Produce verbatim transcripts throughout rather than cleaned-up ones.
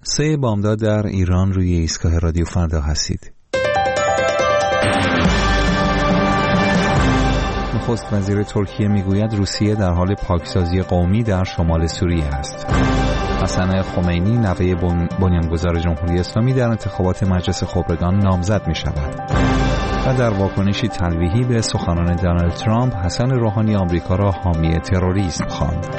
سه بامداد در ایران روی ایستگاه رادیو فردا هستید. نخست وزیر ترکیه میگوید روسیه در حال پاکسازی قومی در شمال سوریه است. حسن خمینی نوه بنیانگذار جمهوری اسلامی در انتخابات مجلس خبرگان نامزد می شود. و در واکنشی تلویحی به سخنان دونالد ترامپ، حسن روحانی آمریکا را حامی تروریسم خواند.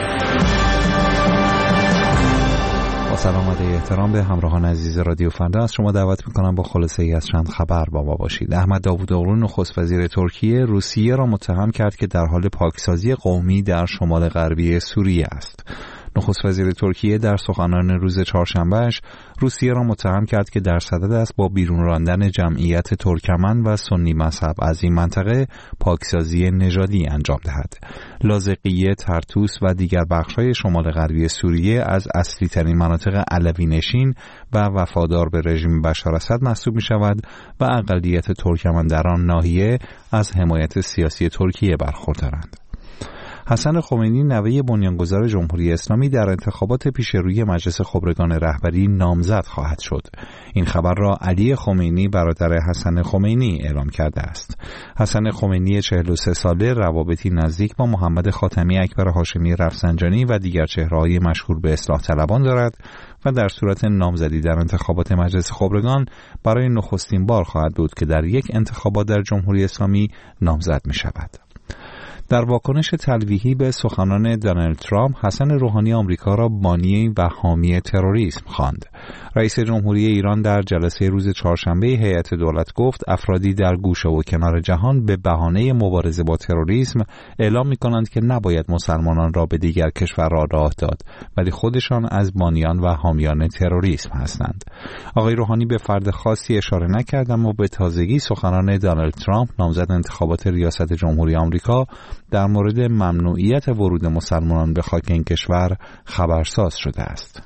با سلام و احترام به همراهان عزیز رادیو فردا، از شما دعوت می‌کنم با خلاصه ای از چند خبر با ما باشید. احمد داوودوغلو نخست وزیر ترکیه روسیه را متهم کرد که در حال پاکسازی قومی در شمال غربی سوریه است. نخست وزیر ترکیه در سخنان روز چهارشنبهش روسیه را متهم کرد که در صدد است با بیرون راندن جمعیت ترکمن و سنی مذهب از این منطقه پاکسازی نژادی انجام دهد. لاذقیه، طرطوس و دیگر بخش‌های شمال غربی سوریه از اصلی ترین مناطق علوی نشین و وفادار به رژیم بشار اسد محسوب می شود و اقلیت ترکمن در آن ناحیه از حمایت سیاسی ترکیه برخوردارند. حسن خمینی نوه بنیانگذار جمهوری اسلامی در انتخابات پیشروی مجلس خبرگان رهبری نامزد خواهد شد. این خبر را علی خمینی برادر حسن خمینی اعلام کرده است. حسن خمینی چهل و سه ساله روابطی نزدیک با محمد خاتمی اکبر هاشمی رفسنجانی و دیگر چهره‌های مشهور به اصلاح طلبان دارد و در صورت نامزدی در انتخابات مجلس خبرگان برای نخستین بار خواهد بود که در یک انتخابات در جمهوری اسلامی نامزد می شود. در واکنش تلویحی به سخنان دونالد ترامپ، حسن روحانی آمریکا را بانی و حامی تروریسم خواند. رئیس جمهوری ایران در جلسه روز چهارشنبه هیئت دولت گفت افرادی در گوشه و کنار جهان به بهانه مبارزه با تروریسم اعلام می‌کنند که نباید مسلمانان را به دیگر کشورها راه داد، ولی خودشان از بانیان و حامیان تروریسم هستند. آقای روحانی به فرد خاصی اشاره نکرد، اما به تازگی سخنان دونالد ترامپ نامزد انتخابات ریاست جمهوری آمریکا در مورد ممنوعیت ورود مسلمانان به خاک این کشور خبرساز شده است.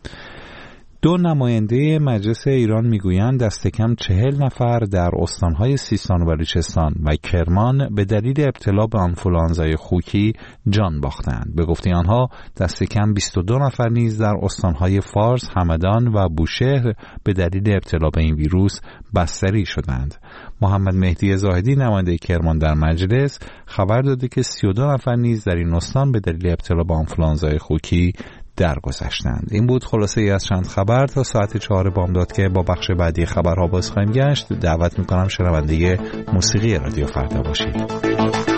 دو نماینده مجلس ایران میگویند دست کم چهل نفر در استانهای سیستان و بلوچستان و کرمان به دلیل ابتلا به آنفولانزای خوکی جان باختند. به گفته آنها دست کم بیست و دو نفر نیز در استانهای فارس، همدان و بوشهر به دلیل ابتلا به این ویروس بستری شدند. محمد مهدی زاهدی نماینده کرمان در مجلس خبر داده که سی و دو نفر نیز در این استان به دلیل ابتلا به آنفولانزای خوکی درگذشتند. این بود خلاصه ای از چند خبر. تا ساعت چهار بامداد که با بخش بعدی خبرها باز خواهیم گشت، دعوت میکنم شنونده موسیقی رادیو فردا باشید.